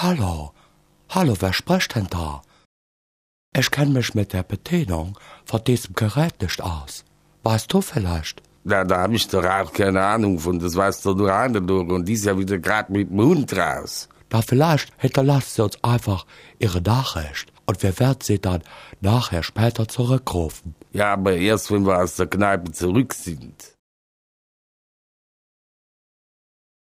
Hallo, wer spricht denn da? Ich kenn mich mit der Bedienung von diesem Gerät nicht aus. Weißt du vielleicht? Ja, da hab ich doch auch keine Ahnung von, das weißt du nur eine und die ist ja wieder gerade mit dem Hund raus. Da vielleicht hinterlasst sie uns einfach ihre Nachricht und wir werden sie dann nachher später zurückrufen. Ja, aber erst, wenn wir aus der Kneipe zurück sind.